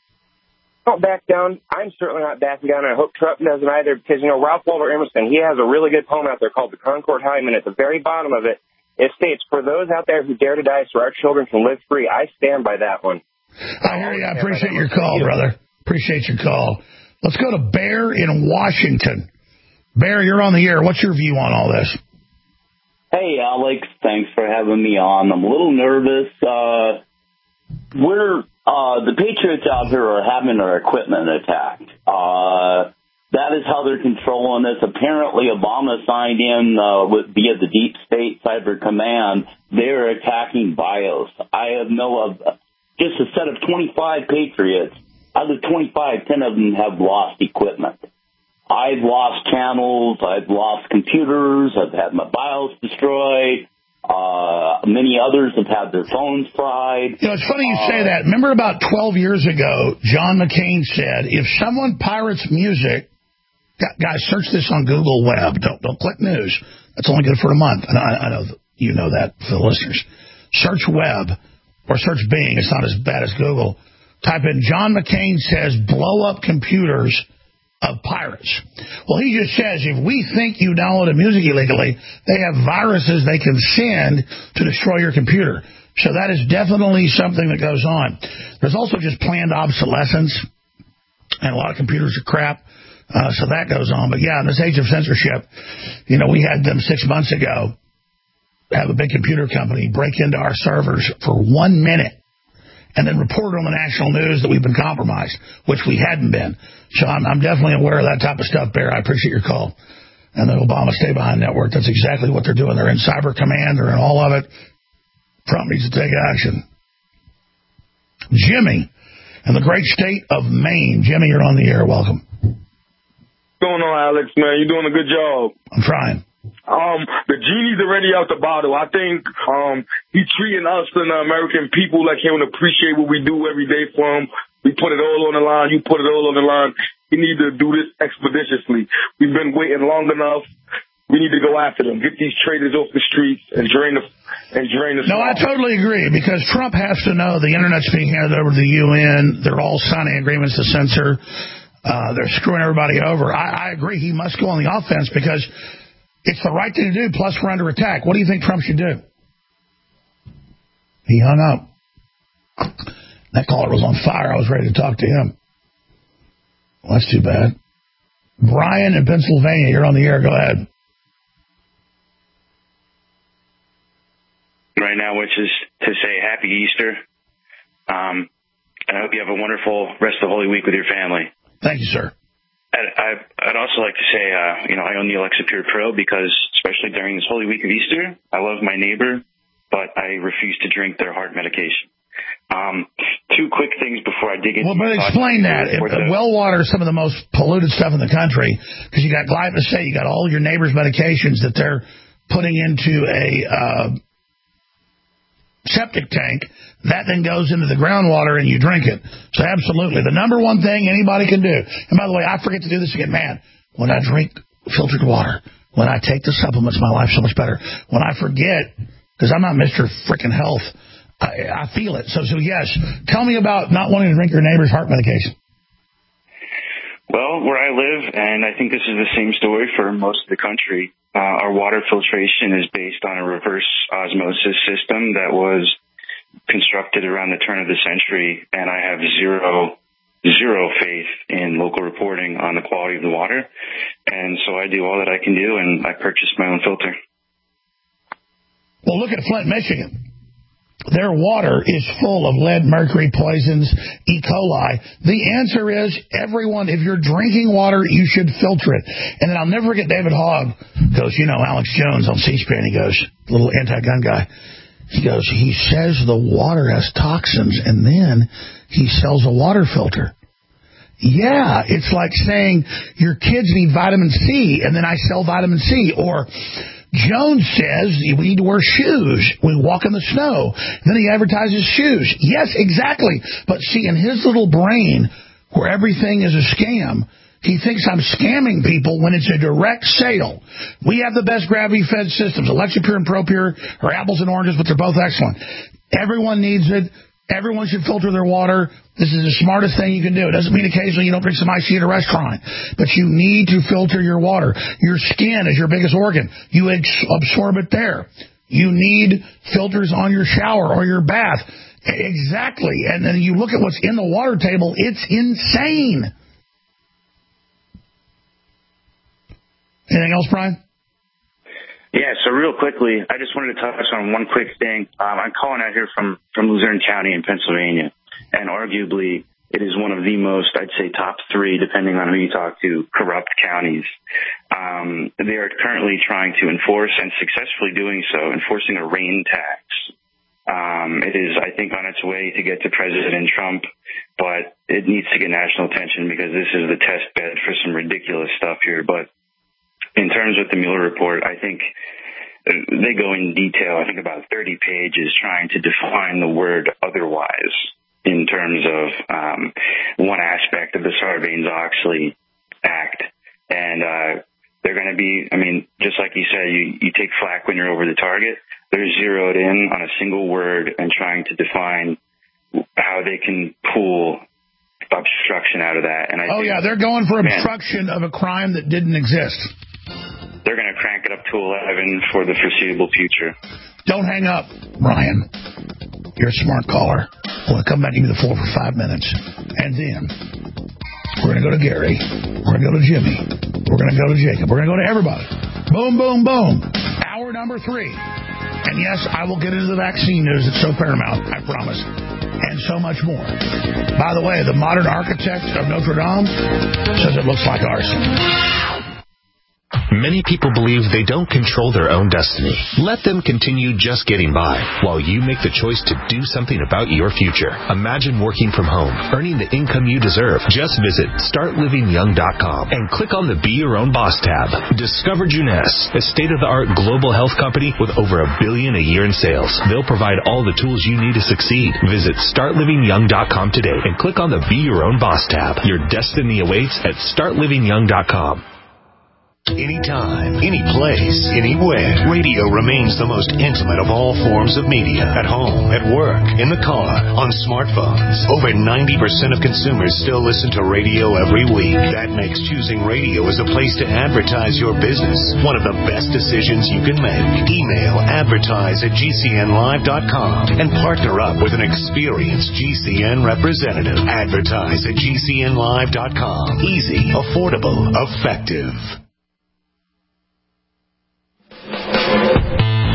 Don't back down. I'm certainly not backing down, and I hope Trump doesn't either, because, you know, Ralph Waldo Emerson, he has a really good poem out there called The Concord Hymen. At the very bottom of it, it states, "For those out there who dare to die so our children can live free." I stand by that one. I hear you. I appreciate your call, brother. Appreciate your call. Let's go to Bear in Washington. Bear, you're on the air. What's your view on all this? Hey, Alex. Thanks for having me on. I'm a little nervous. Uh, we're uh, the Patriots out here are having our equipment attacked. Uh, that is how they're controlling this. Apparently, Obama signed in uh, with, via the Deep State Cyber Command. They're attacking BIOS. I have no... Uh, Just a set of twenty-five Patriots. Out of the twenty-five, ten of them have lost equipment. I've lost channels. I've lost computers. I've had my BIOS destroyed. Uh, many others have had their phones fried. You know, it's funny you uh, say that. Remember about twelve years ago, John McCain said, if someone pirates music, guys, search this on Google Web. Don't, don't click news. That's only good for a month. And I, I know you know that for the listeners. Search Web. Or search Bing. It's not as bad as Google. Type in John McCain says blow up computers of pirates. Well, he just says if we think you downloaded music illegally, they have viruses they can send to destroy your computer. So that is definitely something that goes on. There's also just planned obsolescence, and a lot of computers are crap. Uh, so that goes on. But yeah, in this age of censorship, you know, we had them six months ago. Have a big computer company break into our servers for one minute and then report on the national news that we've been compromised, which we hadn't been. So I'm, I'm definitely aware of that type of stuff, Bear. I appreciate your call. And the Obama Stay Behind Network, that's exactly what they're doing. They're in Cyber Command. They're in all of it. Trump needs to take action. Jimmy, in the great state of Maine. Jimmy, you're on the air. Welcome. What's going on, Alex, man? You're doing a good job. I'm trying. Um, the genie's already out the bottle. I think um, he's treating us and the American people like he don't appreciate what we do every day for him. We put it all on the line. You put it all on the line. We need to do this expeditiously. We've been waiting long enough. We need to go after them. Get these traitors off the streets and drain the and drain the. No, I totally agree, because Trump has to know the Internet's being handed over to the U N. They're all signing agreements to censor. Uh, they're screwing everybody over. I, I agree. He must go on the offense because it's the right thing to do, plus we're under attack. What do you think Trump should do? He hung up. That caller was on fire. I was ready to talk to him. Well, that's too bad. Brian in Pennsylvania, you're on the air. Go ahead. Right now, which is to say Happy Easter. Um, and I hope you have a wonderful rest of the Holy Week with your family. Thank you, sir. I'd, I'd also like to say, uh, you know, I own the Alexa Pure Pro because, especially during this Holy Week of Easter, I love my neighbor, but I refuse to drink their heart medication. Um, two quick things before I dig into. Well, but explain that. The, well water is some of the most polluted stuff in the country because you got glyphosate, you got all your neighbors' medications that they're putting into a uh, septic tank. That then goes into the groundwater and you drink it. So absolutely, the number one thing anybody can do. And by the way, I forget to do this again, man. When I drink filtered water, when I take the supplements, my life's so much better. When I forget, because I'm not Mister Frickin' Health. I, I feel it. So, so yes, tell me about not wanting to drink your neighbor's heart medication. Well, where I live, and I think this is the same story for most of the country, uh, our water filtration is based on a reverse osmosis system that was constructed around the turn of the century, and I have zero, zero faith in local reporting on the quality of the water. And so I do all that I can do, and I purchase my own filter. Well, look at Flint, Michigan. Their water is full of lead, mercury, poisons, E. coli. The answer is, everyone, if you're drinking water, you should filter it. And then I'll never forget David Hogg goes, you know, Alex Jones on C-SPAN, he goes, little anti-gun guy, he goes, he says the water has toxins, and then he sells a water filter. Yeah, it's like saying your kids need vitamin C, and then I sell vitamin C, or Jones says we need to wear shoes when we walk in the snow. Then he advertises shoes. Yes, exactly. But see, in his little brain, where everything is a scam, he thinks I'm scamming people when it's a direct sale. We have the best gravity-fed systems. Electropure and ProPure are apples and oranges, but they're both excellent. Everyone needs it. Everyone should filter their water. This is the smartest thing you can do. It doesn't mean occasionally you don't drink some ice tea at a restaurant, but you need to filter your water. Your skin is your biggest organ. You ex- absorb it there. You need filters on your shower or your bath. Exactly. And then you look at what's in the water table. It's insane. Anything else, Brian? Yeah, so real quickly, I just wanted to touch on one quick thing. Um, I'm calling out here from, from Luzerne County in Pennsylvania, and arguably it is one of the most, I'd say, top three, depending on who you talk to, corrupt counties. Um, they are currently trying to enforce, and successfully doing so, enforcing a rain tax. Um, it is, I think, on its way to get to President Trump, but it needs to get national attention because this is the test bed for some ridiculous stuff here. But in terms of the Mueller report, I think they go in detail, I think about thirty pages, trying to define the word otherwise in terms of um, one aspect of the Sarbanes-Oxley Act. And uh, they're going to be, I mean, just like you said, you, you take flack when you're over the target. They're zeroed in on a single word and trying to define how they can pull obstruction out of that. And I oh, think, yeah, they're going for man, obstruction of a crime that didn't exist. They're going to crank it up to eleven for the foreseeable future. Don't hang up, Ryan. You're a smart caller. I want to come back and give you the floor for five minutes. And then we're going to go to Gary. We're going to go to Jimmy. We're going to go to Jacob. We're going to go to everybody. Boom, boom, boom. Hour number three. And yes, I will get into the vaccine news. It's so paramount, I promise. And so much more. By the way, the modern architect of Notre Dame says it looks like arson. Many people believe they don't control their own destiny. Let them continue just getting by while you make the choice to do something about your future. Imagine working from home, earning the income you deserve. Just visit start living young dot com and click on the Be Your Own Boss tab. Discover Juness, a state-of-the-art global health company with over a billion a year in sales. They'll provide all the tools you need to succeed. Visit start living young dot com today and click on the Be Your Own Boss tab. Your destiny awaits at start living young dot com. Anytime, any place, anywhere. Radio remains the most intimate of all forms of media. At home, at work, in the car, on smartphones. Over ninety percent of consumers still listen to radio every week. That makes choosing radio as a place to advertise your business one of the best decisions you can make. Email advertise at G C N live dot com and partner up with an experienced G C N representative. Advertise at G C N live dot com. Easy, affordable, effective.